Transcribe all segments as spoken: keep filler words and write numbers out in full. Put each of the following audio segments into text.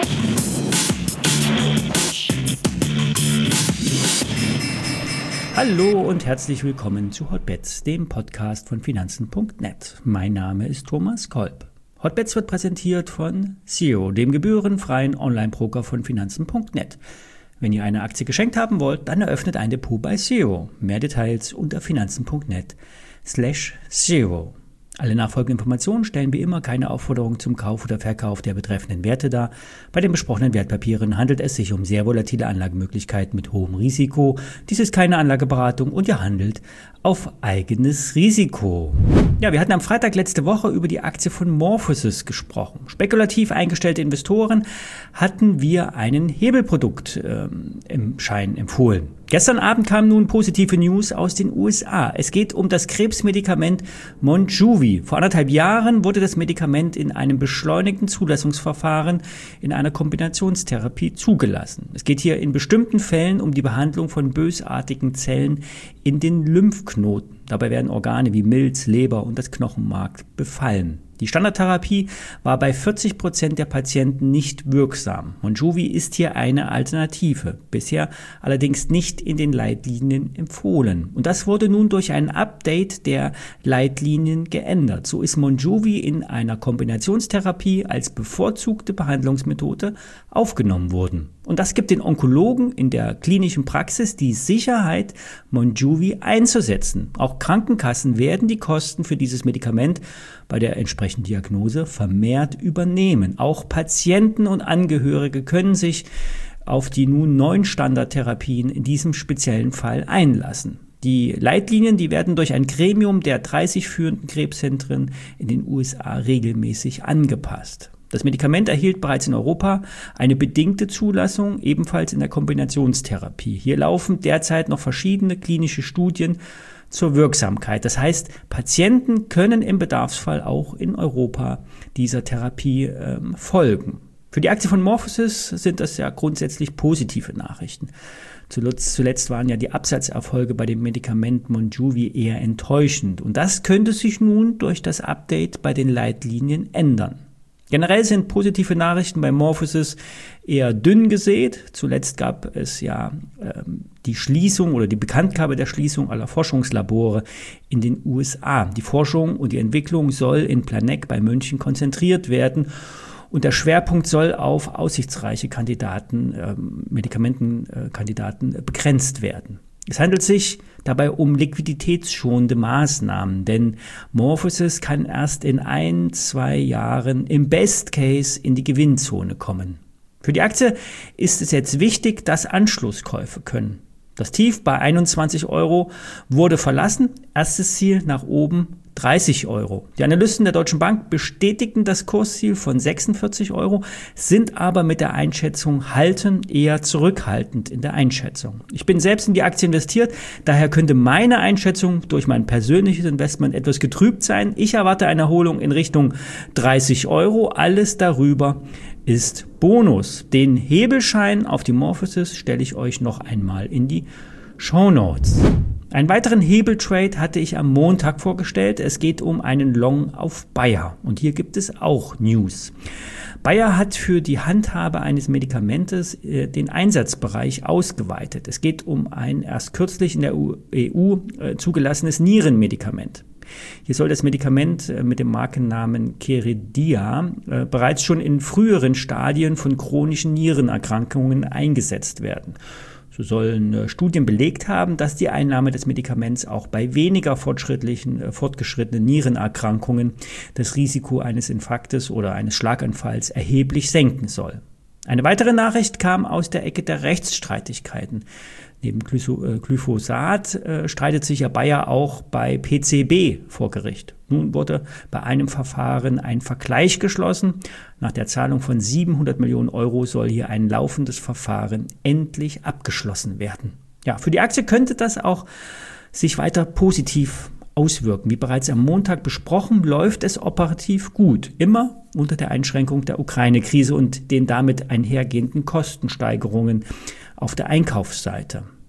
Hallo und herzlich willkommen zu Hotbets, dem Podcast von Finanzen Punkt net. Mein Name ist Thomas Kolb. Hotbets wird präsentiert von Zero, dem gebührenfreien Online-Broker von Finanzen Punkt net. Wenn ihr eine Aktie geschenkt haben wollt, dann eröffnet ein Depot bei Zero. Mehr Details unter finanzen Punkt net slash zero. Alle nachfolgenden Informationen stellen wie immer keine Aufforderung zum Kauf oder Verkauf der betreffenden Werte dar. Bei den besprochenen Wertpapieren handelt es sich um sehr volatile Anlagemöglichkeiten mit hohem Risiko. Dies ist keine Anlageberatung und ihr handelt auf eigenes Risiko. Ja, wir hatten am Freitag letzte Woche über die Aktie von Morphosis gesprochen. Spekulativ eingestellte Investoren hatten wir einen Hebelprodukt ähm, im Schein empfohlen. Gestern Abend kamen nun positive News aus den U S A. Es geht um das Krebsmedikament Monjuvi. Vor anderthalb Jahren wurde das Medikament in einem beschleunigten Zulassungsverfahren in einer Kombinationstherapie zugelassen. Es geht hier in bestimmten Fällen um die Behandlung von bösartigen Zellen in den Lymphknoten. Dabei werden Organe wie Milz, Leber und das Knochenmark befallen. Die Standardtherapie war bei vierzig Prozent der Patienten nicht wirksam. Monjuvi ist hier eine Alternative, bisher allerdings nicht in den Leitlinien empfohlen. Und das wurde nun durch ein Update der Leitlinien geändert. So ist Monjuvi in einer Kombinationstherapie als bevorzugte Behandlungsmethode aufgenommen worden. Und das gibt den Onkologen in der klinischen Praxis die Sicherheit, Monjuvi einzusetzen. Auch Krankenkassen werden die Kosten für dieses Medikament bei der entsprechenden Diagnose vermehrt übernehmen. Auch Patienten und Angehörige können sich auf die nun neuen Standardtherapien in diesem speziellen Fall einlassen. Die Leitlinien, die werden durch ein Gremium der dreißig führenden Krebszentren in den U S A regelmäßig angepasst. Das Medikament erhielt bereits in Europa eine bedingte Zulassung, ebenfalls in der Kombinationstherapie. Hier laufen derzeit noch verschiedene klinische Studien zur Wirksamkeit. Das heißt, Patienten können im Bedarfsfall auch in Europa dieser Therapie ähm, folgen. Für die Aktie von Morphosis sind das ja grundsätzlich positive Nachrichten. Zuletzt, zuletzt waren ja die Absatzerfolge bei dem Medikament Monjuvi eher enttäuschend. Und das könnte sich nun durch das Update bei den Leitlinien ändern. Generell sind positive Nachrichten bei Morphosis eher dünn gesät. Zuletzt gab es ja ähm, die Schließung oder die Bekanntgabe der Schließung aller Forschungslabore in den U S A. Die Forschung und die Entwicklung soll in Planegg bei München konzentriert werden und der Schwerpunkt soll auf aussichtsreiche Kandidaten, ähm, Medikamentenkandidaten äh, begrenzt werden. Es handelt sich dabei um liquiditätsschonende Maßnahmen, denn Morphosis kann erst in ein, zwei Jahren im Best Case in die Gewinnzone kommen. Für die Aktie ist es jetzt wichtig, dass Anschlusskäufe können. Das Tief bei einundzwanzig Euro wurde verlassen, erstes Ziel nach oben dreißig Euro. Die Analysten der Deutschen Bank bestätigten das Kursziel von sechsundvierzig Euro, sind aber mit der Einschätzung halten eher zurückhaltend in der Einschätzung. Ich bin selbst in die Aktie investiert, daher könnte meine Einschätzung durch mein persönliches Investment etwas getrübt sein. Ich erwarte eine Erholung in Richtung dreißig Euro, alles darüber ist Bonus. Den Hebelschein auf die Morphosis stelle ich euch noch einmal in die Shownotes. Einen weiteren Hebeltrade hatte ich am Montag vorgestellt. Es geht um einen Long auf Bayer. Und hier gibt es auch News. Bayer hat für die Handhabe eines Medikamentes äh, den Einsatzbereich ausgeweitet. Es geht um ein erst kürzlich in der E U äh, zugelassenes Nierenmedikament. Hier soll das Medikament äh, mit dem Markennamen Keredia äh, bereits schon in früheren Stadien von chronischen Nierenerkrankungen eingesetzt werden. So sollen Studien belegt haben, dass die Einnahme des Medikaments auch bei weniger fortschrittlichen, fortgeschrittenen Nierenerkrankungen das Risiko eines Infarktes oder eines Schlaganfalls erheblich senken soll. Eine weitere Nachricht kam aus der Ecke der Rechtsstreitigkeiten. Neben Glyphosat äh, streitet sich ja Bayer auch bei P C B vor Gericht. Nun wurde bei einem Verfahren ein Vergleich geschlossen. Nach der Zahlung von siebenhundert Millionen Euro soll hier ein laufendes Verfahren endlich abgeschlossen werden. Ja, für die Aktie könnte das auch sich weiter positiv auswirken. Wie bereits am Montag besprochen, läuft es operativ gut. Immer unter der Einschränkung der Ukraine-Krise und den damit einhergehenden Kostensteigerungen auf der Einkaufsseite.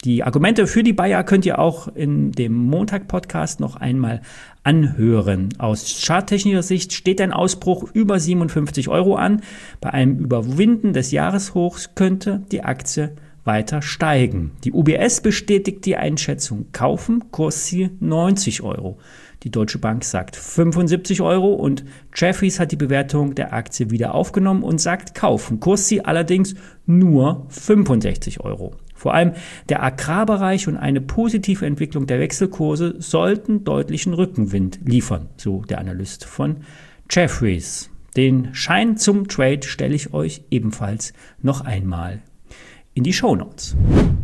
Die Argumente für die Buyer könnt ihr auch in dem Montag-Podcast noch einmal anhören. Aus charttechnischer Sicht steht ein Ausbruch über siebenundfünfzig Euro an. Bei einem Überwinden des Jahreshochs könnte die Aktie weiter steigen. Die U B S bestätigt die Einschätzung kaufen, Kursziel neunzig Euro. Die Deutsche Bank sagt fünfundsiebzig Euro und Jefferies hat die Bewertung der Aktie wieder aufgenommen und sagt kaufen, Kursziel allerdings nur fünfundsechzig Euro. Vor allem der Agrarbereich und eine positive Entwicklung der Wechselkurse sollten deutlichen Rückenwind liefern, so der Analyst von Jefferies. Den Schein zum Trade stelle ich euch ebenfalls noch einmal in die Shownotes.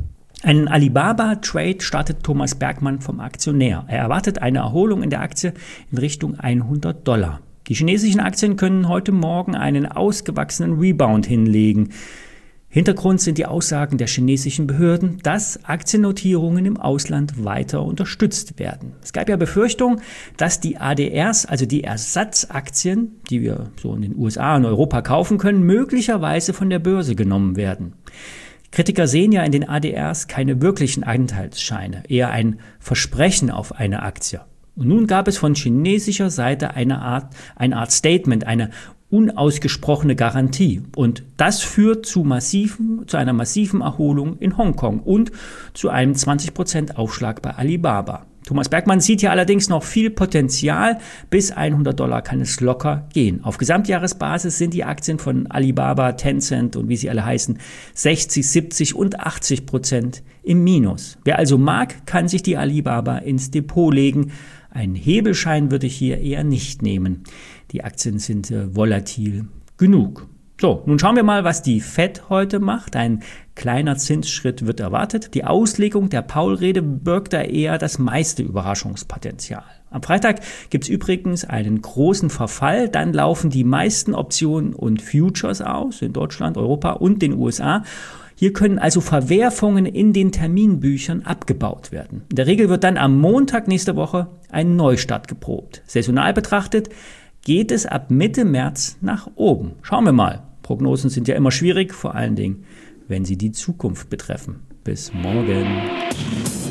Einen Alibaba-Trade startet Thomas Bergmann vom Aktionär. Er erwartet eine Erholung in der Aktie in Richtung hundert Dollar. Die chinesischen Aktien können heute Morgen einen ausgewachsenen Rebound hinlegen. Hintergrund sind die Aussagen der chinesischen Behörden, dass Aktiennotierungen im Ausland weiter unterstützt werden. Es gab ja Befürchtungen, dass die A D Rs, also die Ersatzaktien, die wir so in den U S A und Europa kaufen können, möglicherweise von der Börse genommen werden. Kritiker sehen ja in den A D Rs keine wirklichen Anteilsscheine, eher ein Versprechen auf eine Aktie. Und nun gab es von chinesischer Seite eine Art, eine Art Statement, eine unausgesprochene Garantie. Und das führt zu massiven, zu einer massiven Erholung in Hongkong und zu einem zwanzig Prozent Aufschlag bei Alibaba. Thomas Bergmann sieht hier allerdings noch viel Potenzial. Bis hundert Dollar kann es locker gehen. Auf Gesamtjahresbasis sind die Aktien von Alibaba, Tencent und wie sie alle heißen, sechzig, siebzig und achtzig Prozent im Minus. Wer also mag, kann sich die Alibaba ins Depot legen. Einen Hebelschein würde ich hier eher nicht nehmen. Die Aktien sind äh, volatil genug. So, nun schauen wir mal, was die Fed heute macht. Ein kleiner Zinsschritt wird erwartet. Die Auslegung der Powell-Rede birgt da eher das meiste Überraschungspotenzial. Am Freitag gibt es übrigens einen großen Verfall. Dann laufen die meisten Optionen und Futures aus in Deutschland, Europa und den U S A. Hier können also Verwerfungen in den Terminbüchern abgebaut werden. In der Regel wird dann am Montag nächste Woche ein Neustart geprobt. Saisonal betrachtet geht es ab Mitte März nach oben. Schauen wir mal. Prognosen sind ja immer schwierig, vor allen Dingen, wenn sie die Zukunft betreffen. Bis morgen.